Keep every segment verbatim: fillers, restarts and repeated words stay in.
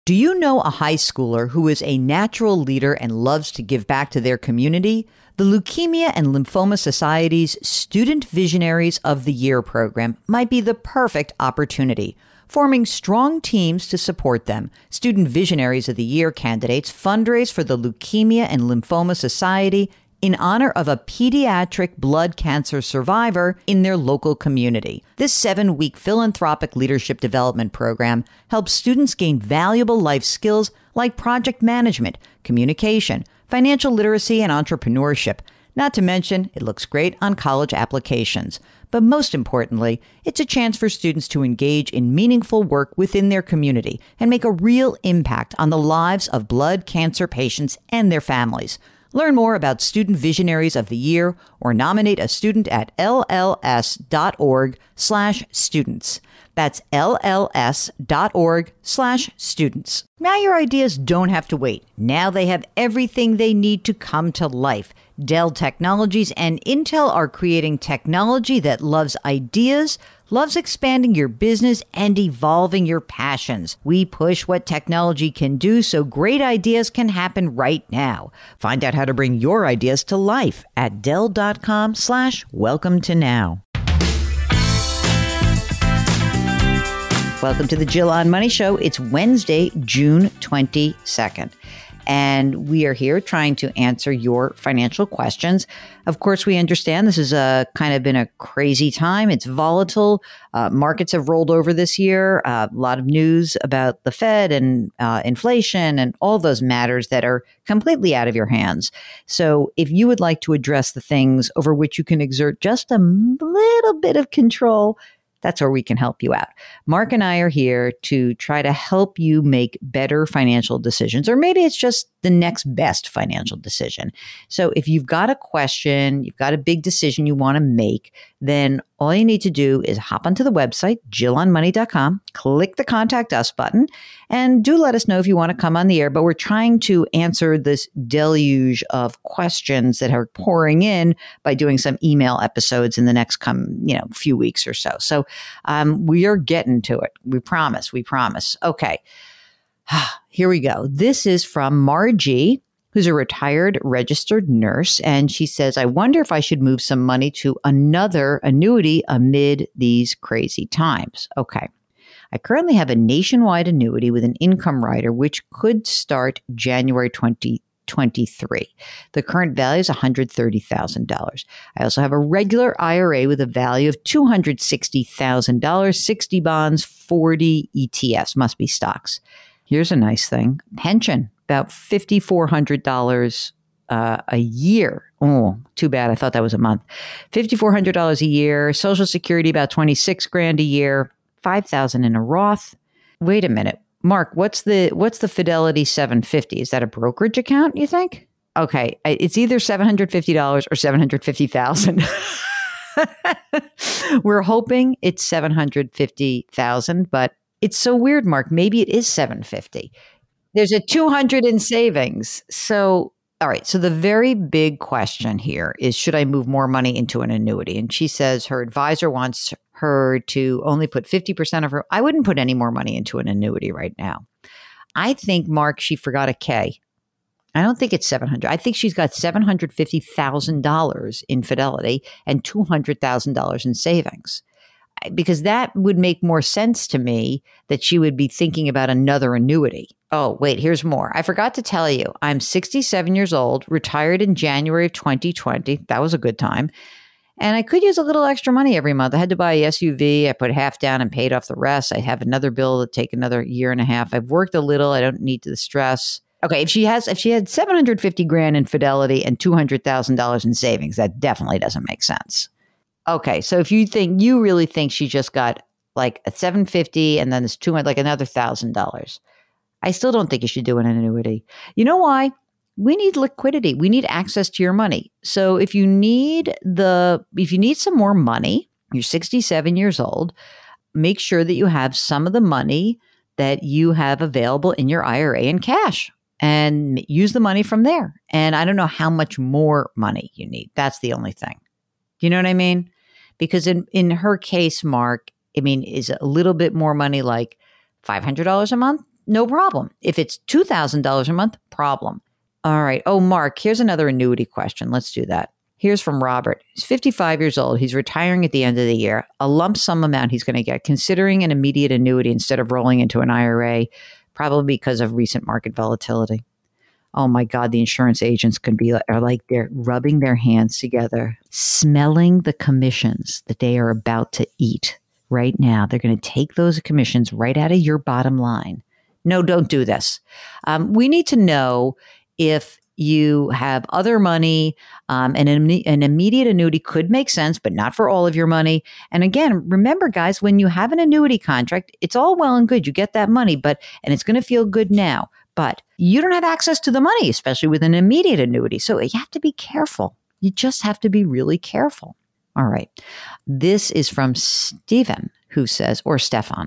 Do you know a high schooler who is a natural leader and loves to give back to their community? The Leukemia and Lymphoma Society's Student Visionaries of the Year program might be the perfect opportunity. Forming strong teams to support them, Student Visionaries of the Year candidates fundraise for the Leukemia and Lymphoma Society in honor of a pediatric blood cancer survivor in their local community. This seven-week philanthropic leadership development program helps students gain valuable life skills like project management, communication, financial literacy, and entrepreneurship. Not to mention, it looks great on college applications. But most importantly, it's a chance for students to engage in meaningful work within their community and make a real impact on the lives of blood cancer patients and their families. Learn more about Student Visionaries of the Year or nominate a student at lls.org slash students. That's lls.org slash students. Now your ideas don't have to wait. Now they have everything they need to come to life. Dell Technologies and Intel are creating technology that loves ideas, loves expanding your business, and evolving your passions. We push what technology can do so great ideas can happen right now. Find out how to bring your ideas to life at dell.com slash welcome to now. Welcome to the Jill on Money Show. It's Wednesday, June twenty-second. And we are here trying to answer your financial questions. Of course, we understand this has a, kind of been a crazy time. It's volatile. Uh, markets have rolled over this year. Uh, a lot of news about the Fed and uh, inflation and all those matters that are completely out of your hands. So if you would like to address the things over which you can exert just a little bit of control, that's where we can help you out. Mark and I are here to try to help you make better financial decisions, or maybe it's just the next best financial decision. So if you've got a question, you've got a big decision you want to make, then all you need to do is hop onto the website, jill on money dot com, click the Contact Us button, and do let us know if you want to come on the air. But we're trying to answer this deluge of questions that are pouring in by doing some email episodes in the next come, you know, few weeks or so. So um, we are getting to it. We promise. We promise. Okay. Here we go. This is from Margie, who's a retired registered nurse. And she says, I wonder if I should move some money to another annuity amid these crazy times. Okay. I currently have a nationwide annuity with an income rider, which could start January twenty twenty-three. The current value is one hundred thirty thousand dollars. I also have a regular I R A with a value of two hundred sixty thousand dollars, sixty bonds, forty E T Fs, must be stocks. Here's a nice thing. Pension, about five thousand four hundred dollars uh, a year. Oh, too bad. I thought that was a month. five thousand four hundred dollars a year. Social Security, about twenty-six grand a year. five thousand in a Roth. Wait a minute. Mark, what's the what's the Fidelity seven fifty? Is that a brokerage account, you think? Okay. It's either seven hundred fifty dollars or seven hundred fifty thousand dollars. We're hoping it's seven hundred fifty thousand dollars, but it's so weird, Mark. Maybe it is seven hundred fifty dollars. There's a two hundred in savings. So, all right. So the very big question here is, should I move more money into an annuity? And she says her advisor wants her to only put fifty percent of her. I wouldn't put any more money into an annuity right now. I think, Mark, she forgot a K. I don't think it's seven hundred. I think she's got seven hundred fifty thousand dollars in Fidelity and two hundred thousand dollars in savings. Because that would make more sense to me that she would be thinking about another annuity. Oh, wait, here's more. I forgot to tell you, I'm sixty-seven years old, retired in January of twenty twenty. That was a good time. And I could use a little extra money every month. I had to buy a S U V. I put half down and paid off the rest. I have another bill to take another year and a half. I've worked a little. I don't need the stress. Okay, if she has, if she had seven hundred fifty grand in Fidelity and two hundred thousand dollars in savings, that definitely doesn't make sense. Okay, so if you think, you really think she just got like a seven hundred fifty and then it's two hundred, like another one thousand dollars, I still don't think you should do an annuity. You know why? We need liquidity. We need access to your money. So if you need the, if you need some more money, you're sixty-seven years old, make sure that you have some of the money that you have available in your I R A in cash and use the money from there. And I don't know how much more money you need. That's the only thing. You know what I mean? Because in, in her case, Mark, I mean, is a little bit more money like five hundred dollars a month? no problem. If it's two thousand dollars a month, problem. All right. Oh, Mark, here's another annuity question. Let's do that. Here's from Robert. He's fifty-five years old. He's retiring at the end of the year. A lump sum amount he's going to get, considering an immediate annuity instead of rolling into an I R A, probably because of recent market volatility. Oh my God, the insurance agents can be are like they're rubbing their hands together, smelling the commissions that they are about to eat right now. They're going to take those commissions right out of your bottom line. No, don't do this. Um, we need to know if you have other money, um, and an, an immediate annuity could make sense, but not for all of your money. And again, remember, guys, when you have an annuity contract, it's all well and good. You get that money, but and it's going to feel good now. But you don't have access to the money, especially with an immediate annuity. So you have to be careful. You just have to be really careful. All right. This is from Stephen, who says, or Stefan.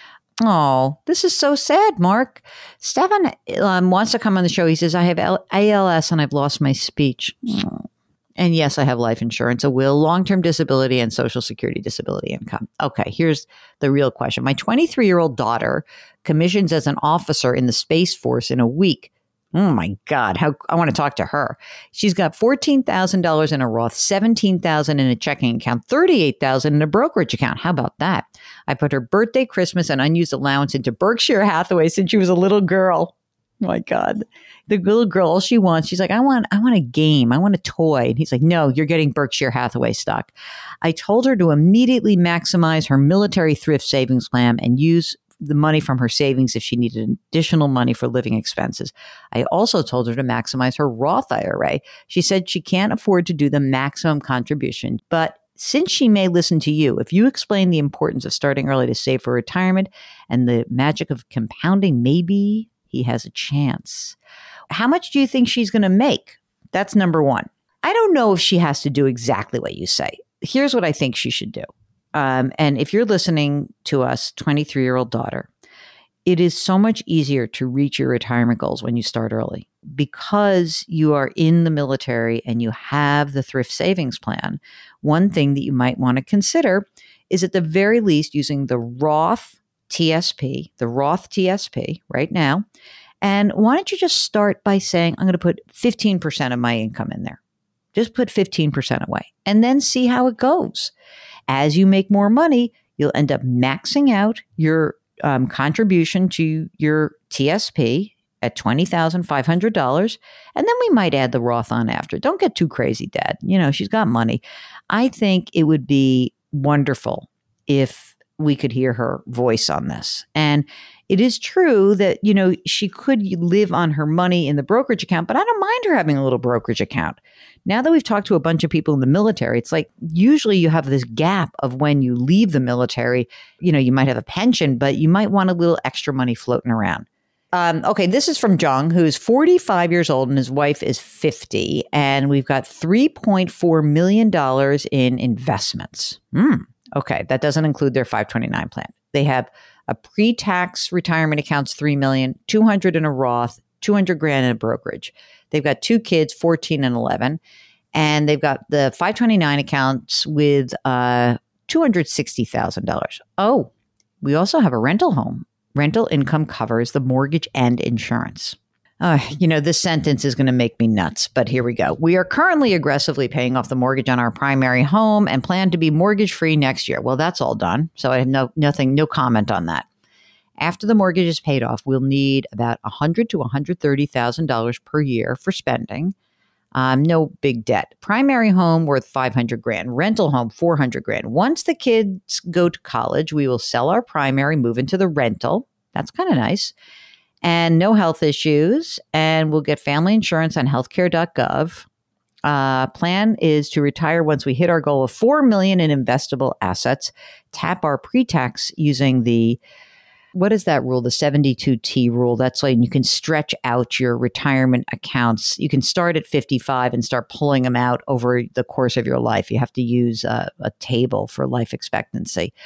Oh, this is so sad, Mark. Stefan um, wants to come on the show. He says, I have A L S and I've lost my speech. Oh. And yes, I have life insurance, a will, long-term disability, and Social Security disability income. Okay, here's the real question. My twenty-three-year-old daughter commissions as an officer in the Space Force in a week. Oh my God, how I want to talk to her. She's got fourteen thousand dollars in a Roth, seventeen thousand dollars in a checking account, thirty-eight thousand dollars in a brokerage account. How about that? I put her birthday, Christmas, and unused allowance into Berkshire Hathaway since she was a little girl. Oh my God. The little girl, all she wants, she's like, I want, I want a game. I want a toy. And he's like, no, you're getting Berkshire Hathaway stock. I told her to immediately maximize her military thrift savings plan and use the money from her savings if she needed additional money for living expenses. I also told her to maximize her Roth I R A. She said she can't afford to do the maximum contribution, but since she may listen to you, if you explain the importance of starting early to save for retirement and the magic of compounding, maybe he has a chance. How much do you think she's going to make? That's number one. I don't know if she has to do exactly what you say. Here's what I think she should do. Um, and if you're listening to us, twenty-three-year-old daughter, it is so much easier to reach your retirement goals when you start early because you are in the military and you have the thrift savings plan. One thing that you might want to consider is at the very least using the Roth T S P, the Roth T S P right now. And why don't you just start by saying, I'm going to put fifteen percent of my income in there. Just put fifteen percent away and then see how it goes. As you make more money, you'll end up maxing out your um, contribution to your T S P at twenty thousand five hundred dollars. And then we might add the Roth on after. Don't get too crazy, Dad. You know, she's got money. I think it would be wonderful if we could hear her voice on this. And it is true that, you know, she could live on her money in the brokerage account, but I don't mind her having a little brokerage account. Now that we've talked to a bunch of people in the military, it's like usually you have this gap of when you leave the military. You know, you might have a pension, but you might want a little extra money floating around. Um, okay, this is from Jung, who's forty-five years old and his wife is fifty. And we've got three point four million dollars in investments. Hmm. Okay, that doesn't include their five twenty-nine plan. They have a pre-tax retirement accounts, three million dollars, two hundred in a Roth, two hundred grand in a brokerage. They've got two kids, fourteen and eleven. And they've got the five twenty-nine accounts with uh, two hundred sixty thousand dollars. Oh, we also have a rental home. Rental income covers the mortgage and insurance. Uh, you know, this sentence is going to make me nuts, but here we go. We are currently aggressively paying off the mortgage on our primary home and plan to be mortgage free next year. Well, that's all done. So I have no nothing, no comment on that. After the mortgage is paid off, we'll need about one hundred thousand to one hundred thirty thousand dollars per year for spending. Um, no big debt. Primary home worth five hundred grand. Rental home four hundred grand. Once the kids go to college, we will sell our primary, move into the rental. That's kind of nice. And no health issues. And we'll get family insurance on healthcare dot gov. Uh, plan is to retire once we hit our goal of four million dollars in investable assets. Tap our pre-tax using the, what is that rule? The seventy-two T rule. That's like you can stretch out your retirement accounts. You can start at fifty-five and start pulling them out over the course of your life. You have to use a, a table for life expectancy.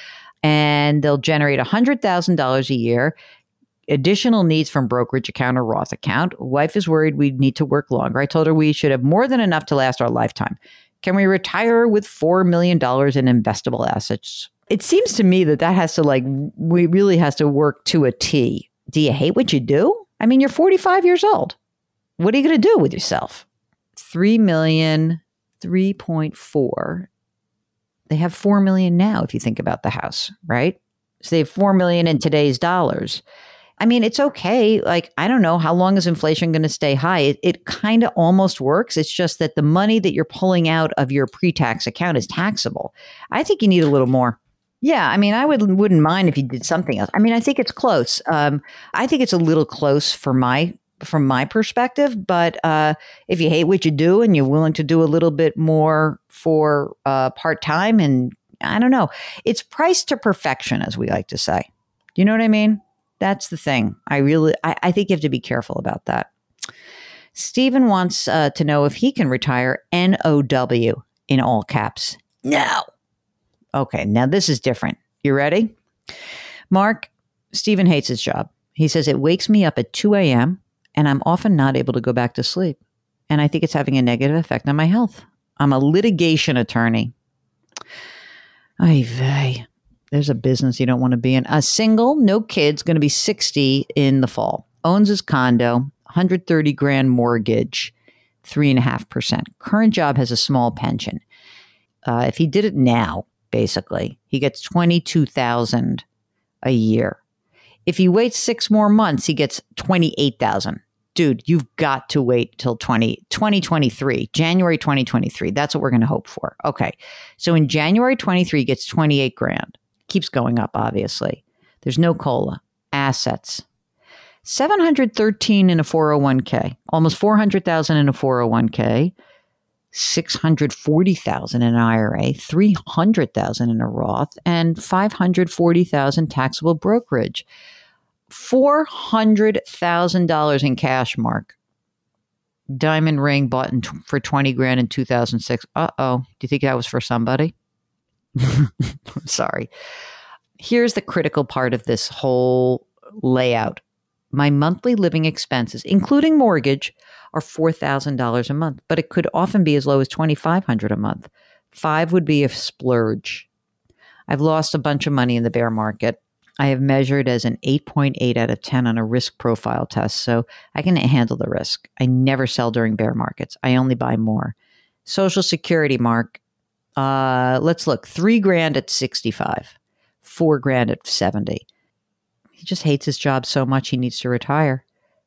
And they'll generate one hundred thousand dollars a year. Additional needs from brokerage account or Roth account. Wife is worried we need to work longer. I told her we should have more than enough to last our lifetime. Can we retire with four million dollars in investable assets? It seems to me that that has to like, we really has to work to a T Do you hate what you do? I mean, you're forty-five years old. What are you going to do with yourself? Three million, three point four. They have four million now, if you think about the house, right? So they have four million in today's dollars. I mean, it's okay. Like, I don't know, how long is inflation going to stay high? It, it kind of almost works. It's just that the money that you're pulling out of your pre-tax account is taxable. I think you need a little more. Yeah, I mean, I would, wouldn't mind if you did something else. I mean, I think it's close. Um, I think it's a little close for my from my perspective. But uh, if you hate what you do and you're willing to do a little bit more for uh, part-time, and I don't know, it's priced to perfection, as we like to say. Do you know what I mean? That's the thing. I really, I, I think you have to be careful about that. Stephen wants uh, to know if he can retire N O W in all caps. No. Okay, now this is different. You ready? Mark, Stephen hates his job. He says it wakes me up at two a.m. and I'm often not able to go back to sleep. And I think it's having a negative effect on my health. I'm a litigation attorney. Ay vey. There's a business you don't want to be in. A single, no kids, going to be sixty in the fall. Owns his condo, one hundred thirty grand mortgage, three and a half percent. Current job has a small pension. Uh, if he did it now, basically, he gets twenty-two thousand a year. If he waits six more months, he gets twenty-eight thousand. Dude, you've got to wait till twenty twenty-three, January twenty twenty-three. That's what we're going to hope for. Okay. So in January twenty-three, he gets twenty-eight grand. Keeps going up, obviously. There's no COLA. Assets. seven hundred thirteen in a four oh one k. Almost four hundred thousand in a four oh one k. six hundred forty thousand in an I R A. three hundred thousand in a Roth. And five hundred forty thousand taxable brokerage. four hundred thousand dollars in cash, Mark. Diamond ring bought in t- for twenty grand in two thousand six. Uh-oh. Do you think that was for somebody? Sorry. Here's the critical part of this whole layout. My monthly living expenses, including mortgage, are four thousand dollars a month, but it could often be as low as twenty-five hundred dollars a month. Five would be a splurge. I've lost a bunch of money in the bear market. I have measured as an eight point eight out of ten on a risk profile test, so I can handle the risk. I never sell during bear markets. I only buy more. Social Security, Mark. Uh, let's look. Three grand at sixty-five. Four grand at seventy. He just hates his job so much he needs to retire.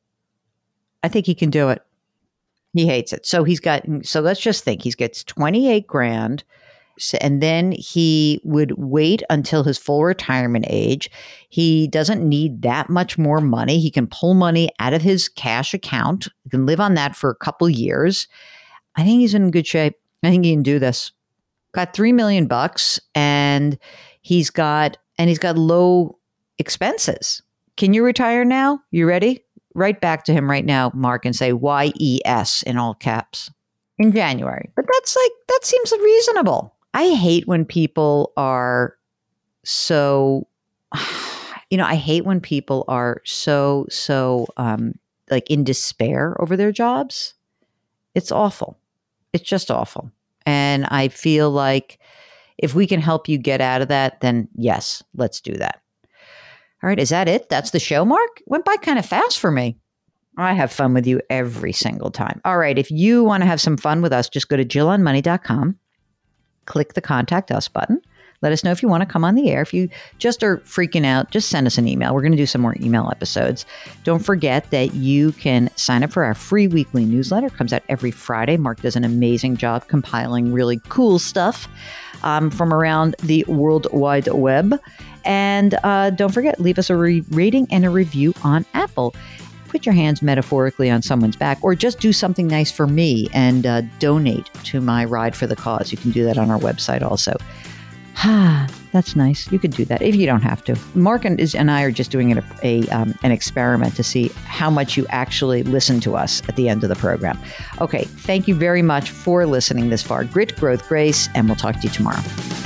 I think he can do it. He hates it. So he's got, so let's just think. He gets twenty-eight grand. And then he would wait until his full retirement age. He doesn't need that much more money. He can pull money out of his cash account. He can live on that for a couple years. I think he's in good shape. I think he can do this. Got three million bucks, and he's got and he's got low expenses. Can you retire now? You ready? Write back to him right now, Mark, and say Y E S in all caps in January. But that's like that seems reasonable. I hate when people are so, you know, I hate when people are so, so um, like in despair over their jobs. It's awful. It's just awful. And I feel like if we can help you get out of that, then yes, let's do that. All right. Is that it? That's the show, Mark? Went by kind of fast for me. I have fun with you every single time. All right. If you want to have some fun with us, just go to jill on money dot com. Click the Contact Us button. Let us know if you want to come on the air. If you just are freaking out, just send us an email. We're going to do some more email episodes. Don't forget that you can sign up for our free weekly newsletter. It comes out every Friday. Mark does an amazing job compiling really cool stuff um, from around the World Wide Web. And uh, don't forget, leave us a re- rating and a review on Apple. Put your hands metaphorically on someone's back, or just do something nice for me and uh, donate to my Ride for the Cause. You can do that on our website also. Ah, that's nice. You could do that if you don't have to. Mark and, is, and I are just doing a, a um, an experiment to see how much you actually listen to us at the end of the program. Okay, thank you very much for listening this far. Grit, growth, grace, and we'll talk to you tomorrow.